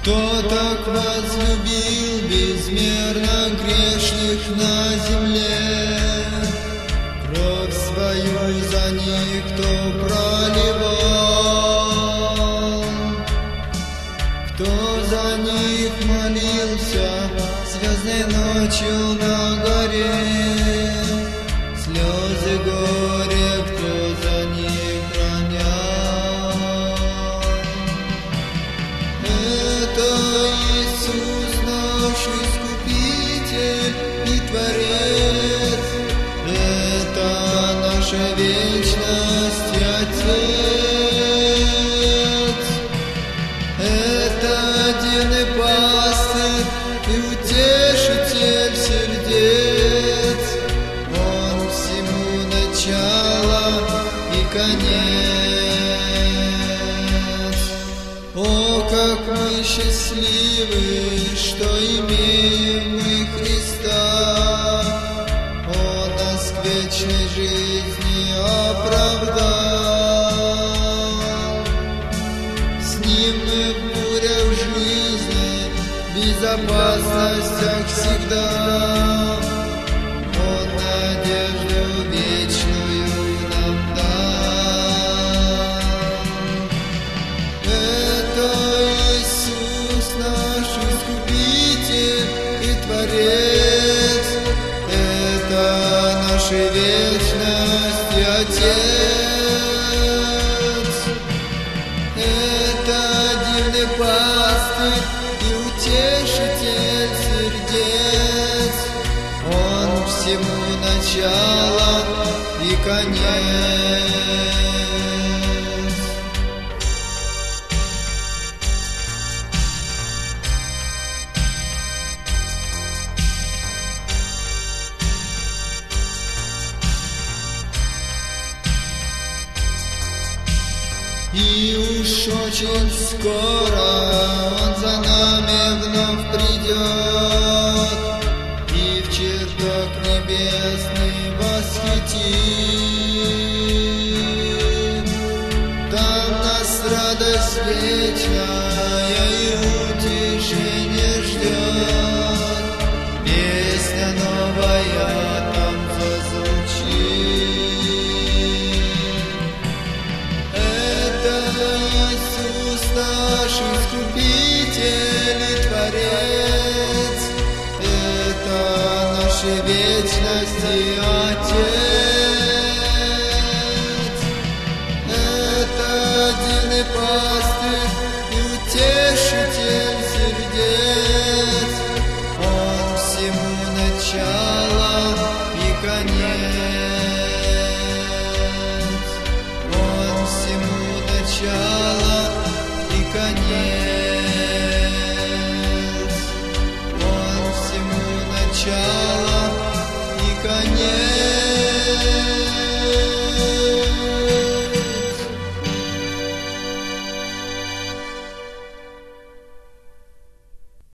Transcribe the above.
Кто так возлюбил безмерно грешных на земле? Кровь свою за них кто проливал? Кто за них молился звездной ночью на горе? Слезы горе, кто за них ронял? Это Иисус наш Искупитель и Творец, это наша вечность и Отец, это дивный пастырь и утешитель сердец, Он всему начало и конец. О, как мы счастливы, что имеем мы Христа, Он нас к вечной жизни оправдал. С Ним мы в бурях жизни, в безопасностях всегда, Он надежду вечную нам дал. Это Иисус наш Искупитель и Творец, это наша вечность и Отец, это дивный пастырь и утешитель сердец, Он всему начало и конец. И уж очень скоро Он за нами вновь придет, и в чертог небесный восхитит. Там нас радость вечная и утешение ждет, песня новая там зазвучит. Иисус наш Искупитель и Творец, это наша вечность и Отец, это дивный пастырь и утешитель сердец, Он всему начало и конец, Он всему начало и конец, Он всему начало и конец.